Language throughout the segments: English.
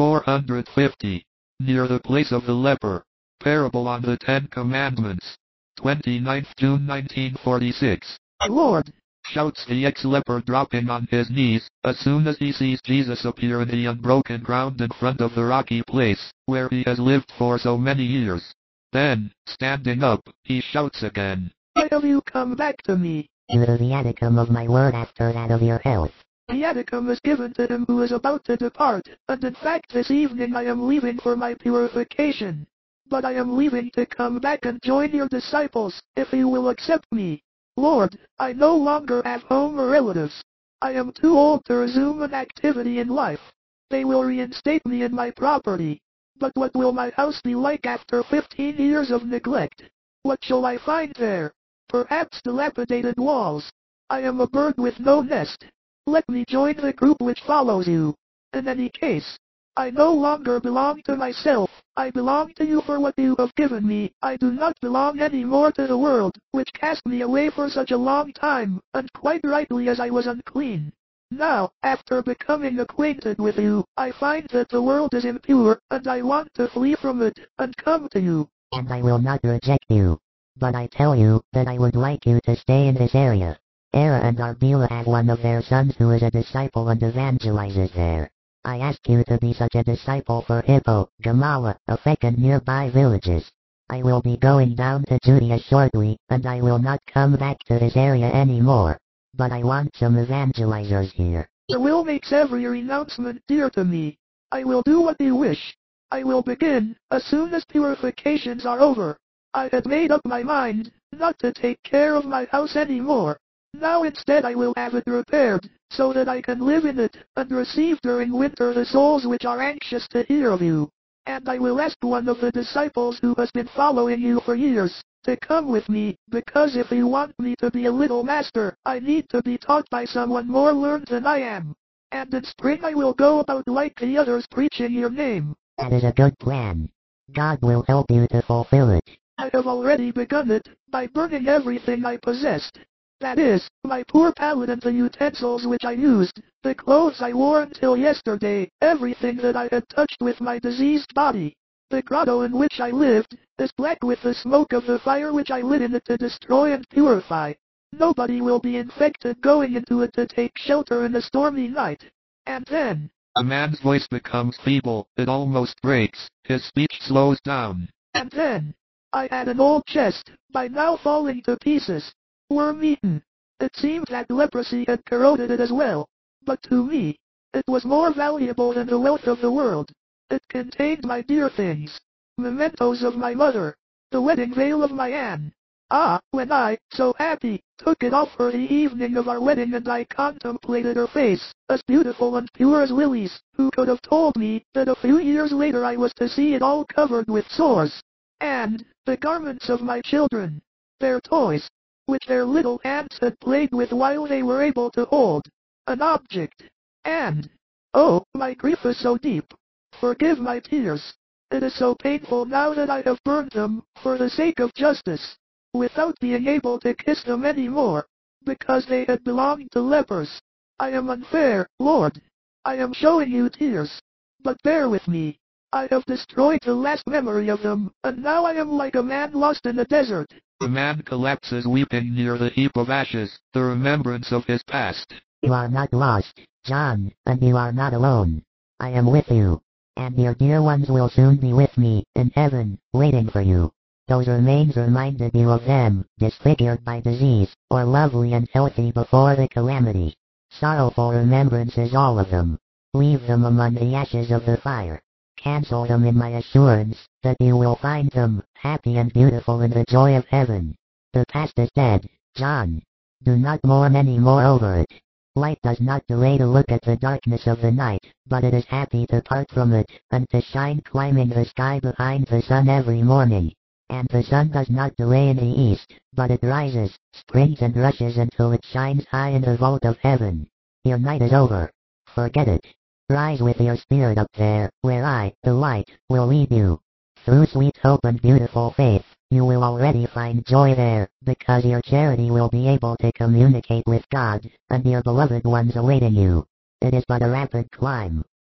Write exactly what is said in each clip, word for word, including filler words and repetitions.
four hundred fifty. Near the place of the leper. Parable on the Ten Commandments. twenty-ninth June nineteen forty-six. My Lord! Shouts the ex-leper, dropping on his knees, as soon as he sees Jesus appear in the unbroken ground in front of the rocky place, where he has lived for so many years. Then, standing up, he shouts again, Why have you come back to me? To the viaticum of my word after that of your health. Viaticum is given to him who is about to depart, and in fact this evening I am leaving for my purification. But I am leaving to come back and join your disciples, if you will accept me. Lord, I no longer have home or relatives. I am too old to resume an activity in life. They will reinstate me in my property. But what will my house be like after fifteen years of neglect? What shall I find there? Perhaps dilapidated walls. I am a bird with no nest. Let me join the group which follows you. In any case, I no longer belong to myself. I belong to you for what you have given me. I do not belong any more to the world, which cast me away for such a long time, and quite rightly, as I was unclean. Now, after becoming acquainted with you, I find that the world is impure, and I want to flee from it, and come to you. And I will not reject you. But I tell you, that I would like you to stay in this area. Era and Arbela have one of their sons who is a disciple and evangelizes there. I ask you to be such a disciple for Hippo, Gamala, Afek and nearby villages. I will be going down to Judea shortly, and I will not come back to this area anymore. But I want some evangelizers here. Your will makes every renouncement dear to me. I will do what you wish. I will begin, as soon as purifications are over. I had made up my mind, not to take care of my house anymore. Now instead I will have it repaired, so that I can live in it, and receive during winter the souls which are anxious to hear of you. And I will ask one of the disciples who has been following you for years, to come with me, because if you want me to be a little master, I need to be taught by someone more learned than I am. And in spring I will go about like the others preaching your name. That is a good plan. God will help you to fulfill it. I have already begun it, by burning everything I possessed. That is, my poor pallet and the utensils which I used, the clothes I wore until yesterday, everything that I had touched with my diseased body. The grotto in which I lived, is black with the smoke of the fire which I lit in it to destroy and purify. Nobody will be infected going into it to take shelter in a stormy night. And then... A man's voice becomes feeble, it almost breaks, his speech slows down. And then... I had an old chest, by now falling to pieces. Worm-eaten. It seemed that leprosy had corroded it as well. But to me, it was more valuable than the wealth of the world. It contained my dear things. Mementos of my mother. The wedding veil of my Anne. Ah, when I, so happy, took it off for the evening of our wedding and I contemplated her face, as beautiful and pure as lilies, who could have told me that a few years later I was to see it all covered with sores. And, the garments of my children. Their toys, which their little hands had played with while they were able to hold an object. And, oh, my grief is so deep. Forgive my tears. It is so painful now that I have burned them, for the sake of justice, without being able to kiss them any more, because they had belonged to lepers. I am unfair, Lord. I am showing you tears. But bear with me. I have destroyed the last memory of them, and now I am like a man lost in the desert. The man collapses weeping near the heap of ashes, the remembrance of his past. You are not lost, John, and you are not alone. I am with you. And your dear ones will soon be with me, in heaven, waiting for you. Those remains reminded you of them, disfigured by disease, or lovely and healthy before the calamity. Sorrowful remembrances all of them. Leave them among the ashes of the fire. Cancel them in my assurance, that you will find them, happy and beautiful in the joy of heaven. The past is dead, John. Do not mourn any more over it. Light does not delay to look at the darkness of the night, but it is happy to part from it, and to shine climbing the sky behind the sun every morning. And the sun does not delay in the east, but it rises, springs and rushes until it shines high in the vault of heaven. Your night is over. Forget it. Rise with your spirit up there, where I, the light, will lead you. Through sweet hope and beautiful faith, you will already find joy there, because your charity will be able to communicate with God, and your beloved ones awaiting you. It is but a rapid climb.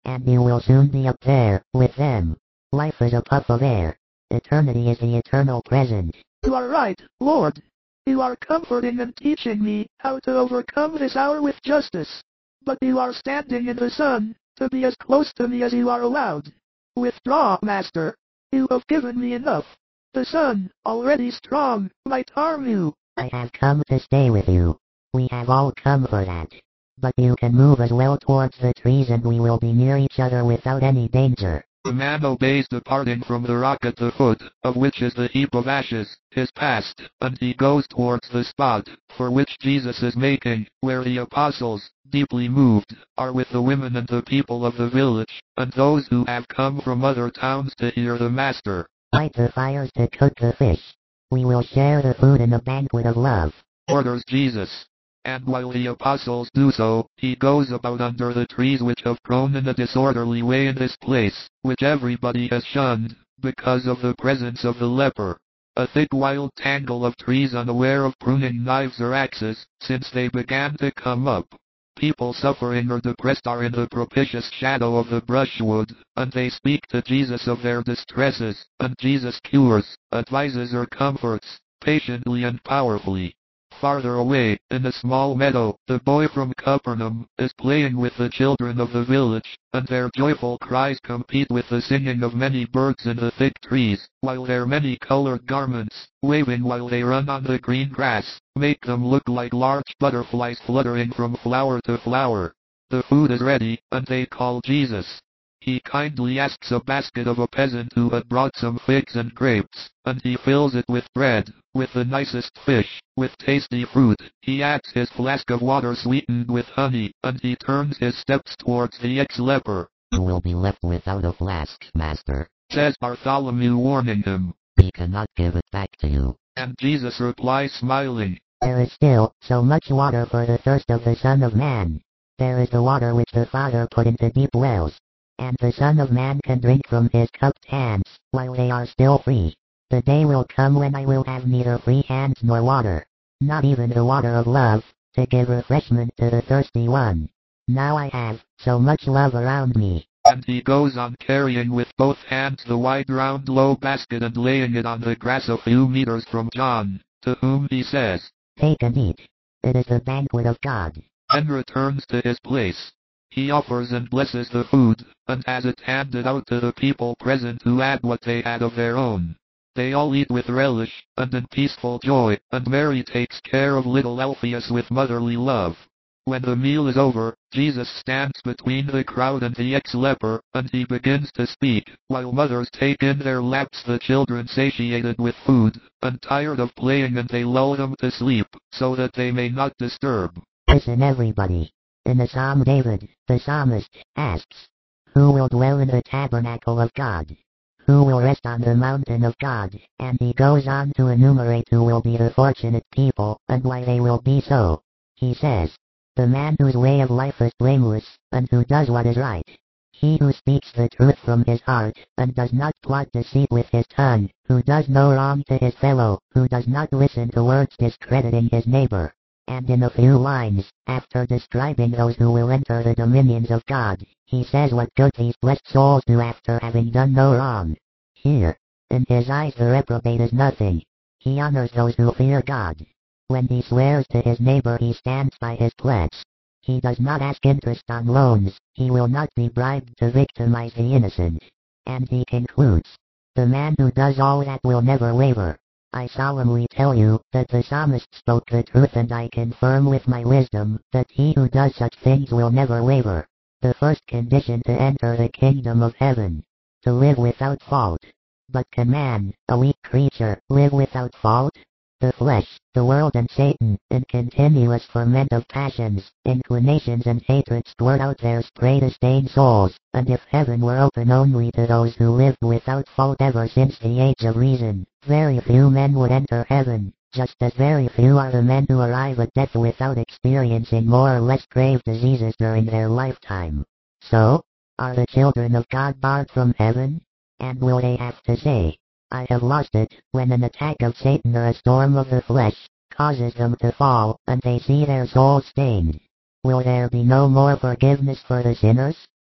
and you will soon be up there, with them. Life is a puff of air. Eternity is the eternal present. You are right, Lord. You are comforting and teaching me how to overcome this hour with justice. But you are standing in the sun, to be as close to me as you are allowed. Withdraw, Master. You have given me enough. The sun, already strong, might harm you. I have come to stay with you. We have all come for that. But you can move as well towards the trees and we will be near each other without any danger. The man obeys, departing from the rock at the foot, of which is the heap of ashes, his past, and he goes towards the spot, for which Jesus is making, where the apostles, deeply moved, are with the women and the people of the village, and those who have come from other towns to hear the Master. Light the fires to cook the fish. We will share the food in a banquet of love, Orders Jesus. And while the apostles do so, he goes about under the trees which have grown in a disorderly way in this place, which everybody has shunned, because of the presence of the leper. A thick wild tangle of trees unaware of pruning knives or axes, since they began to come up. People suffering or depressed are in the propitious shadow of the brushwood, and they speak to Jesus of their distresses, and Jesus cures, advises or comforts, patiently and powerfully. Farther away, in a small meadow, the boy from Capernaum is playing with the children of the village, and their joyful cries compete with the singing of many birds in the thick trees, while their many-colored garments, waving while they run on the green grass, make them look like large butterflies fluttering from flower to flower. The food is ready, and they call Jesus. He kindly asks a basket of a peasant who had brought some figs and grapes, and he fills it with bread, with the nicest fish, with tasty fruit. He adds his flask of water sweetened with honey, and he turns his steps towards the ex-leper. You will be left without a flask, Master, says Bartholomew, warning him. We cannot give it back to you. And Jesus replies, smiling, There is still so much water for the thirst of the Son of Man. There is the water which the Father put into deep wells, and the Son of Man can drink from his cupped hands, while they are still free. The day will come when I will have neither free hands nor water, not even the water of love, to give refreshment to the thirsty one. Now I have so much love around me. And he goes on carrying with both hands the wide round low basket and laying it on the grass a few meters from John, to whom he says, Take and eat. It is the banquet of God. Then returns to his place. He offers and blesses the food, and has it handed out to the people present, who add what they had of their own. They all eat with relish, and in peaceful joy, and Mary takes care of little Alphaeus with motherly love. When the meal is over, Jesus stands between the crowd and the ex-leper, and he begins to speak, while mothers take in their laps the children satiated with food, and tired of playing, and they lull them to sleep, so that they may not disturb. Listen, everybody. In the Psalm, David, the psalmist, asks, Who will dwell in the tabernacle of God? Who will rest on the mountain of God? And he goes on to enumerate who will be the fortunate people, and why they will be so. He says, The man whose way of life is blameless, and who does what is right. He who speaks the truth from his heart, and does not plot deceit with his tongue, who does no wrong to his fellow, who does not listen to words discrediting his neighbor. And in a few lines, after describing those who will enter the dominions of God, he says what good these blessed souls do after having done no wrong. Here, in his eyes the reprobate is nothing. He honors those who fear God. When he swears to his neighbor he stands by his pledge. He does not ask interest on loans, he will not be bribed to victimize the innocent. And he concludes, The man who does all that will never waver. I solemnly tell you, that the psalmist spoke the truth, and I confirm with my wisdom, that he who does such things will never waver. The first condition to enter the kingdom of heaven, to live without fault. But can man, a weak creature, live without fault? The flesh, the world and Satan, in continuous ferment of passions, inclinations and hatreds squirt out their spray to stain souls, and if heaven were open only to those who lived without fault ever since the age of reason, very few men would enter heaven, just as very few are the men who arrive at death without experiencing more or less grave diseases during their lifetime. So, are the children of God barred from heaven? And will they have to say, I have lost it, when an attack of Satan or a storm of the flesh causes them to fall, and they see their souls stained? Will there be no more forgiveness for the sinners?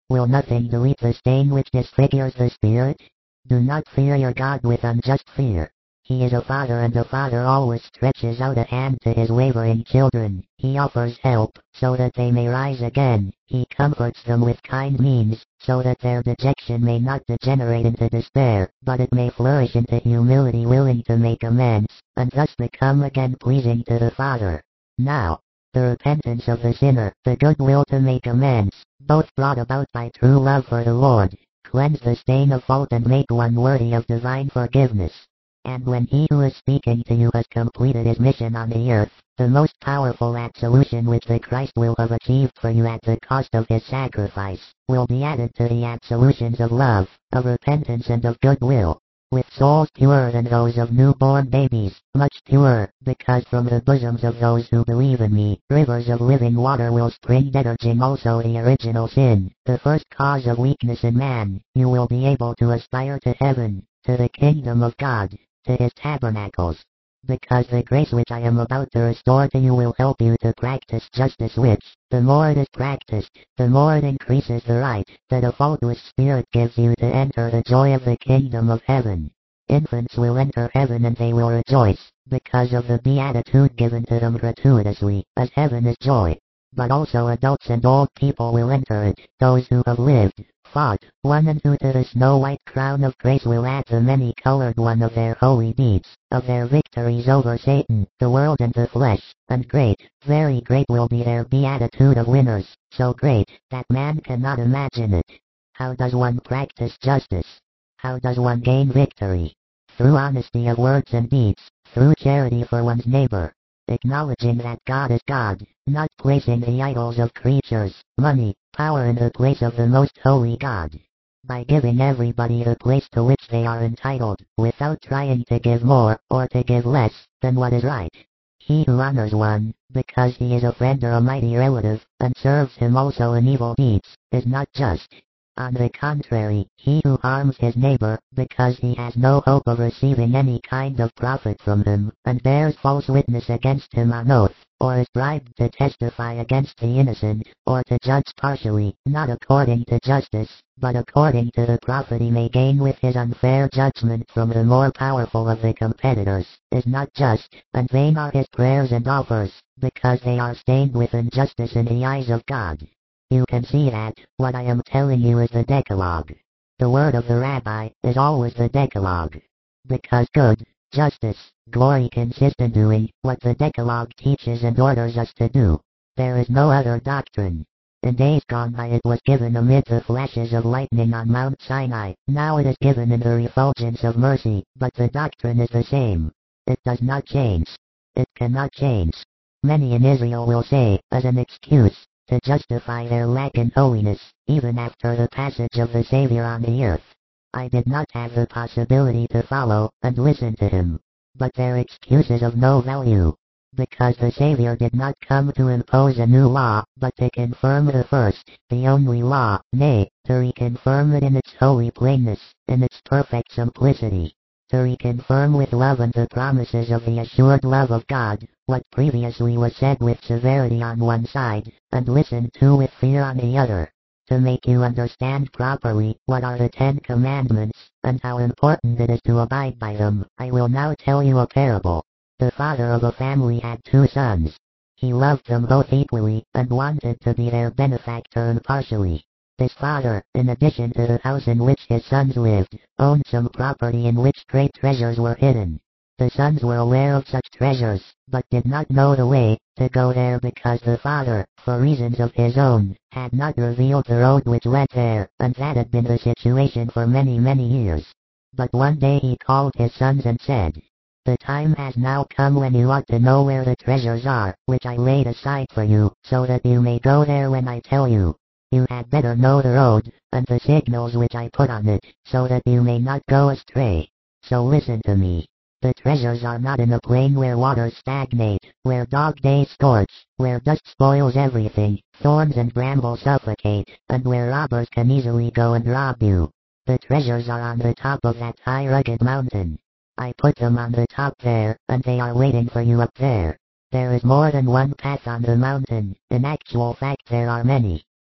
Will nothing delete the stain which disfigures the spirit? Do not fear your God with unjust fear. He is a father, and a father always stretches out a hand to his wavering children. He offers help, so that they may rise again. He comforts them with kind means, so that their dejection may not degenerate into despair, but it may flourish into humility willing to make amends, and thus become again pleasing to the Father. Now, the repentance of the sinner, the goodwill to make amends, both brought about by true love for the Lord, cleanse the stain of fault and make one worthy of divine forgiveness. And when he who is speaking to you has completed his mission on the earth, the most powerful absolution which the Christ will have achieved for you at the cost of his sacrifice, will be added to the absolutions of love, of repentance and of goodwill. With souls purer than those of newborn babies, much purer, because from the bosoms of those who believe in me, rivers of living water will spring, purging also the original sin, the first cause of weakness in man. You will be able to aspire to heaven, to the kingdom of God, to his tabernacles. Because the grace which I am about to restore to you will help you to practice justice, which, the more it is practiced, the more it increases the right that a faultless spirit gives you to enter the joy of the kingdom of heaven. Infants will enter heaven and they will rejoice, because of the beatitude given to them gratuitously, as heaven is joy. But also adults and old people will enter it, those who have lived, fought, won and who to the snow-white crown of grace will add the many-colored one of their holy deeds, of their victories over Satan, the world and the flesh, and great, very great will be their beatitude of winners, so great, that man cannot imagine it. How does one practice justice? How does one gain victory? Through honesty of words and deeds, through charity for one's neighbor, acknowledging that God is God, not placing the idols of creatures, money, power in the place of the most holy God. By giving everybody the place to which they are entitled, without trying to give more, or to give less, than what is right. He who honors one, because he is a friend or a mighty relative, and serves him also in evil deeds, is not just. On the contrary, he who harms his neighbor, because he has no hope of receiving any kind of profit from him, and bears false witness against him on oath, or is bribed to testify against the innocent, or to judge partially, not according to justice, but according to the profit he may gain with his unfair judgment from the more powerful of the competitors, is not just, and vain are his prayers and offers, because they are stained with injustice in the eyes of God. You can see that, what I am telling you is the Decalogue. The word of the Rabbi is always the Decalogue. Because good, justice, glory consist in doing what the Decalogue teaches and orders us to do. There is no other doctrine. In days gone by it was given amid the flashes of lightning on Mount Sinai, now it is given in the refulgence of mercy, but the doctrine is the same. It does not change. It cannot change. Many in Israel will say, as an excuse, to justify their lack in holiness, even after the passage of the Savior on the earth, I did not have the possibility to follow and listen to him. But their excuse is of no value. Because the Savior did not come to impose a new law, but to confirm the first, the only law, nay, to reconfirm it in its holy plainness, in its perfect simplicity. To reconfirm with love and the promises of the assured love of God, what previously was said with severity on one side, and listened to with fear on the other. To make you understand properly what are the Ten Commandments, and how important it is to abide by them, I will now tell you a parable. The father of a family had two sons. He loved them both equally, and wanted to be their benefactor impartially. This father, in addition to the house in which his sons lived, owned some property in which great treasures were hidden. The sons were aware of such treasures, but did not know the way to go there because the father, for reasons of his own, had not revealed the road which led there, and that had been the situation for many many years. But one day he called his sons and said, "The time has now come when you ought to know where the treasures are, which I laid aside for you, so that you may go there when I tell you. You had better know the road, and the signals which I put on it, so that you may not go astray. So listen to me. The treasures are not in a plain where waters stagnate, where dog days scorch, where dust spoils everything, thorns and brambles suffocate, and where robbers can easily go and rob you. The treasures are on the top of that high rugged mountain. I put them on the top there, and they are waiting for you up there. There is more than one path on the mountain, in actual fact there are many.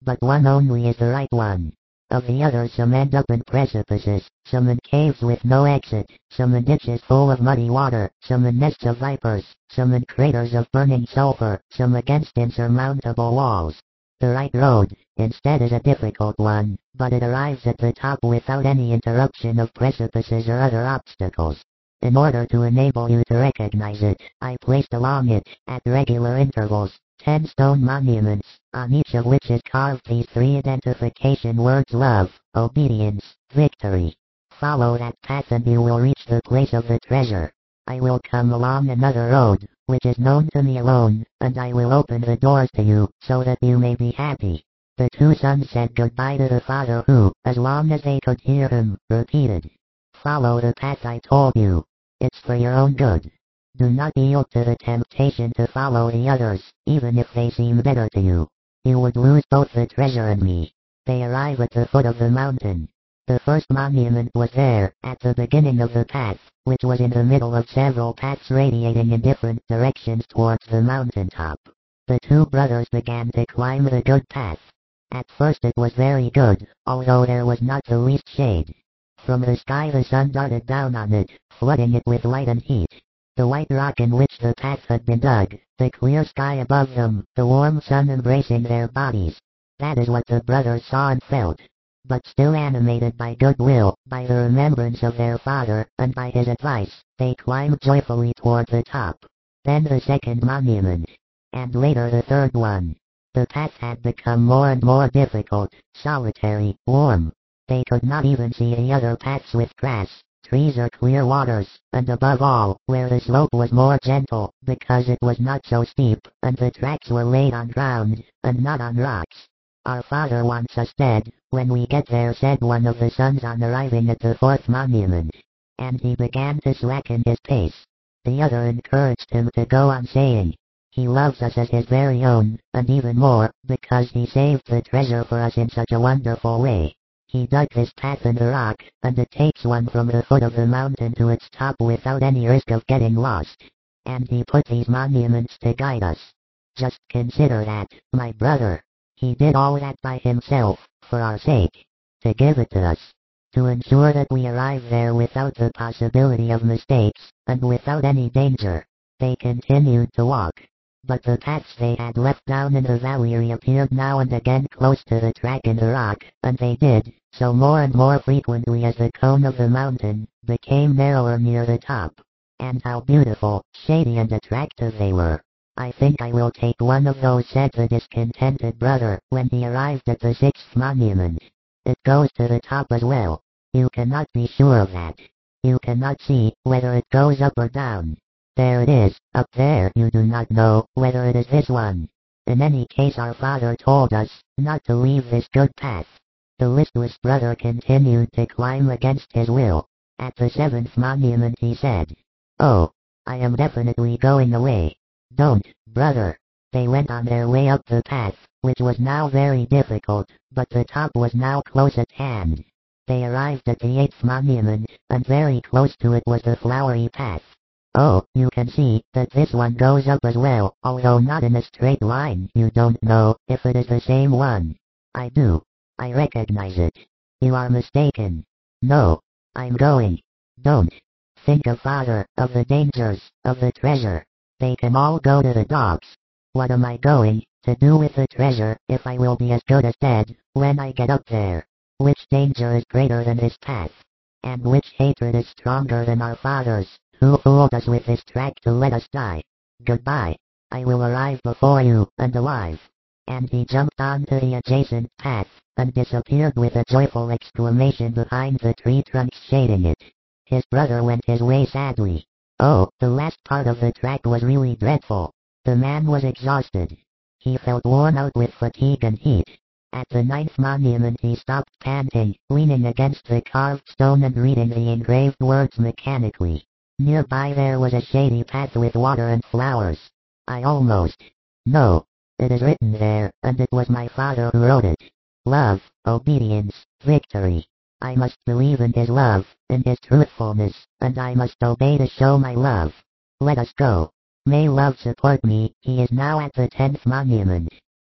but one only is the right one. Of the others, some end up in precipices, some in caves with no exit, some in ditches full of muddy water, some in nests of vipers, some in craters of burning sulfur, some against insurmountable walls. The right road, instead, is a difficult one, but it arrives at the top without any interruption of precipices or other obstacles. In order to enable you to recognize it, I placed along it, at regular intervals, ten stone monuments, on each of which is carved these three identification words: love, obedience, victory. Follow that path and you will reach the place of the treasure. I will come along another road, which is known to me alone, and I will open the doors to you, so that you may be happy. The two sons said goodbye to the father who, as long as they could hear him, repeated, "Follow the path I told you. It's for your own good. Do not yield to the temptation to follow the others, even if they seem better to you. You would lose both the treasure and me." They arrive at the foot of the mountain. The first monument was there, at the beginning of the path, which was in the middle of several paths radiating in different directions towards the mountain top. The two brothers began to climb the good path. At first it was very good, although there was not the least shade. From the sky the sun darted down on it, flooding it with light and heat. The white rock in which the path had been dug, the clear sky above them, the warm sun embracing their bodies. That is what the brothers saw and felt. But still animated by goodwill, by the remembrance of their father, and by his advice, they climbed joyfully toward the top. Then the second monument. And later the third one. The path had become more and more difficult, solitary, warm. They could not even see the other paths with grass, trees or clear waters, and above all, where the slope was more gentle, because it was not so steep, and the tracks were laid on ground, and not on rocks. "Our father wants us dead, when we get there," said one of the sons on arriving at the fourth monument. And he began to slacken his pace. The other encouraged him to go on, saying, "He loves us as his very own, and even more, because he saved the treasure for us in such a wonderful way. He dug this path in the rock, and it takes one from the foot of the mountain to its top without any risk of getting lost. And he put these monuments to guide us. Just consider that, my brother. He did all that by himself, for our sake. To give it to us. To ensure that we arrive there without the possibility of mistakes, and without any danger." They continued to walk. But the paths they had left down in the valley reappeared now and again close to the track in the rock, and they did so more and more frequently as the cone of the mountain became narrower near the top. And how beautiful, shady and attractive they were. "I think I will take one of those," said the discontented brother, when he arrived at the sixth monument. "It goes to the top as well. You cannot be sure of that. You cannot see whether it goes up or down. There it is, up there. You do not know whether it is this one. In any case, our father told us not to leave this good path." The listless brother continued to climb against his will. At the seventh monument he said, "Oh, I am definitely going away." "Don't, brother." They went on their way up the path, which was now very difficult, but the top was now close at hand. They arrived at the eighth monument, and very close to it was the flowery path. "Oh, you can see that this one goes up as well, although not in a straight line. You don't know if it is the same one." "I do. I recognize it." "You are mistaken." "No. I'm going." "Don't. Think of father, of the dangers, of the treasure. They can all go to the dogs. What am I going to do with the treasure, if I will be as good as dead when I get up there? Which danger is greater than this path? And which hatred is stronger than our father's, who fooled us with this track to let us die? Goodbye. I will arrive before you, and alive." And he jumped onto the adjacent path, and disappeared with a joyful exclamation behind the tree trunks shading it. His brother went his way sadly. Oh, the last part of the track was really dreadful. The man was exhausted. He felt worn out with fatigue and heat. At the ninth monument he stopped panting, leaning against the carved stone and reading the engraved words mechanically. Nearby there was a shady path with water and flowers. I almost... No. It is written there, and it was my father who wrote it. Love, obedience, victory. I must believe in his love, in his truthfulness, and I must obey to show my love. Let us go. May love support me. He is now at the tenth monument.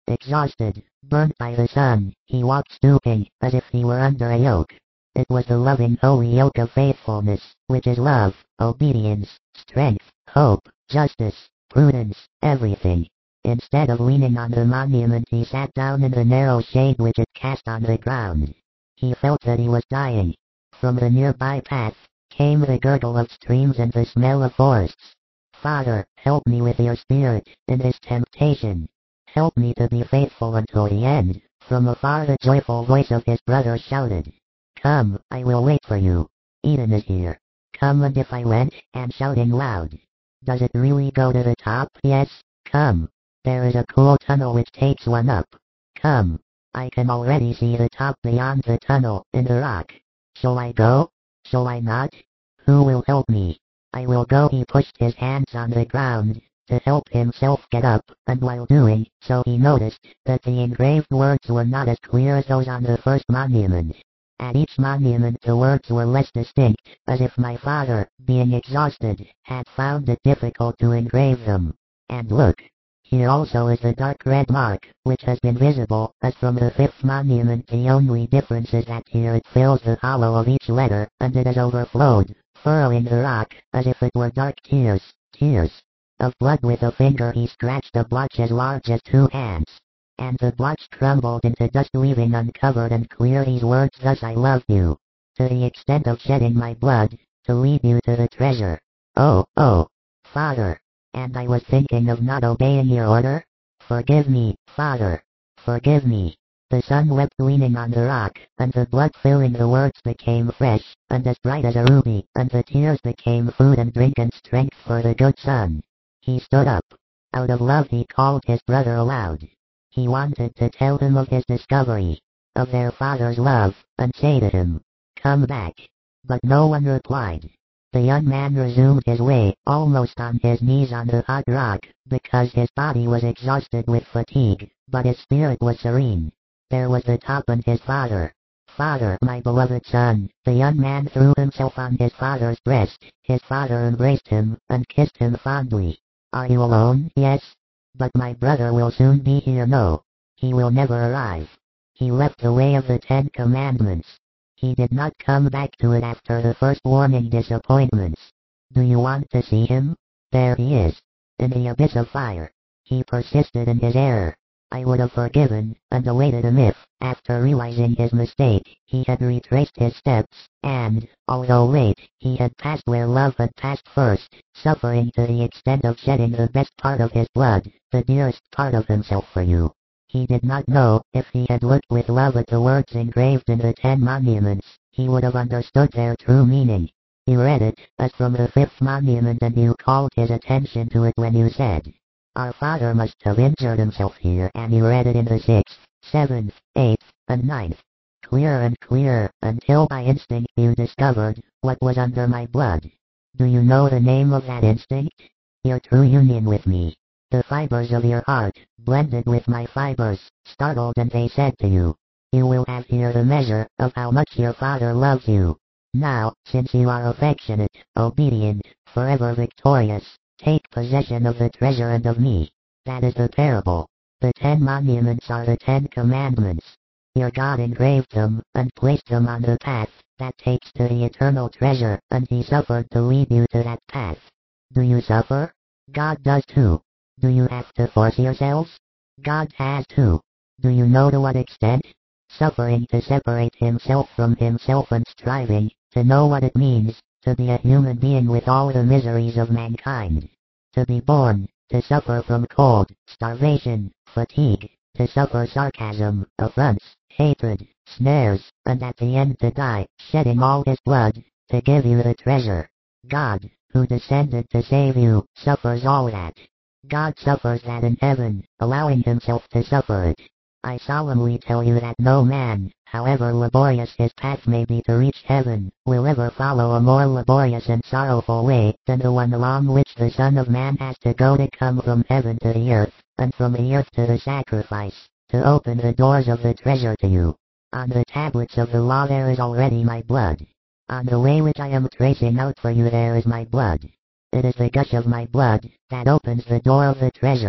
Exhausted, burnt by the sun, he walked stooping, as if he were under a yoke. It was the loving holy yoke of faithfulness, which is love, obedience, strength, hope, justice, prudence, everything. Instead of leaning on the monument, he sat down in the narrow shade which it cast on the ground. He felt that he was dying. From the nearby path came the gurgle of streams and the smell of forests. Father, help me with your spirit in this temptation. Help me to be faithful until the end. From afar the joyful voice of his brother shouted. Come, I will wait for you. Eden is here. Come, and if I went, and shouting loud. Does it really go to the top? Yes, come. There is a cool tunnel which takes one up. Come. I can already see the top beyond the tunnel, in the rock. Shall I go? Shall I not? Who will help me? I will go. He pushed his hands on the ground, to help himself get up, and while doing so he noticed that the engraved words were not as clear as those on the first monument. At each monument the words were less distinct, as if my father, being exhausted, had found it difficult to engrave them. And look! Here also is the dark red mark, which has been visible, as from the fifth monument. The only difference is that here it fills the hollow of each letter, and it has overflowed, furrowing the rock, as if it were dark tears, tears of blood. With a finger he scratched a blotch as large as two hands. And the blotch crumbled into dust, leaving uncovered and clear these words: Thus I loved you, to the extent of shedding my blood, to lead you to the treasure. Oh, oh, Father! And I was thinking of not obeying your order? Forgive me, Father. Forgive me. The sun wept leaning on the rock, and the blood filling the words became fresh, and as bright as a ruby, and the tears became food and drink and strength for the good son. He stood up. Out of love he called his brother aloud. He wanted to tell him of his discovery, of their father's love, and say to him, Come back. But no one replied. The young man resumed his way, almost on his knees on the hot rock, because his body was exhausted with fatigue, but his spirit was serene. There was the top and his father. Father, my beloved son. The young man threw himself on his father's breast. His father embraced him, and kissed him fondly. Are you alone? Yes. But my brother will soon be here. No. He will never arrive. He left the way of the Ten Commandments. He did not come back to it after the first warning disappointments. Do you want to see him? There he is. In the abyss of fire. He persisted in his error. I would have forgiven, and awaited him if, after realizing his mistake, he had retraced his steps, and, although late, he had passed where love had passed first, suffering to the extent of shedding the best part of his blood, the dearest part of himself for you. He did not know, if he had looked with love at the words engraved in the Ten Monuments, he would have understood their true meaning. He read it, as from the fifth monument, and you called his attention to it when you said, Our father must have injured himself here, and you read it in the sixth, seventh, eighth, and ninth. Clearer and clearer, until by instinct you discovered what was under my blood. Do you know the name of that instinct? Your true union with me. The fibers of your heart, blended with my fibers, startled, and they said to you, You will have here the measure of how much your father loves you. Now, since you are affectionate, obedient, forever victorious, take possession of the treasure and of me. That is the parable. The Ten Monuments are the Ten Commandments. Your God engraved them, and placed them on the path that takes to the eternal treasure, and he suffered to lead you to that path. Do you suffer? God does too. Do you have to force yourselves? God has too. Do you know to what extent? Suffering to separate himself from himself, and striving to know what it means to be a human being with all the miseries of mankind. To be born, to suffer from cold, starvation, fatigue, to suffer sarcasm, affronts, hatred, snares, and at the end to die, shedding all his blood, to give you the treasure. God, who descended to save you, suffers all that. God suffers that in heaven, allowing himself to suffer it. I solemnly tell you that no man, however laborious his path may be to reach heaven, will ever follow a more laborious and sorrowful way than the one along which the Son of Man has to go to come from heaven to the earth, and from the earth to the sacrifice, to open the doors of the treasure to you. On the tablets of the law there is already my blood. On the way which I am tracing out for you there is my blood. It is the gush of my blood that opens the door of the treasure.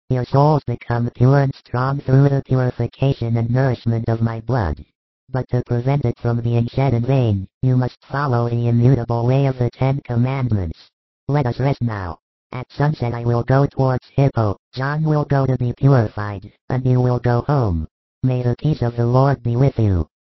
Your souls become pure and strong through the purification and nourishment of my blood. But to prevent it from being shed in vain, you must follow the immutable way of the Ten Commandments. Let us rest now. At sunset I will go towards Hippo, John will go to be purified, and you will go home. May the peace of the Lord be with you.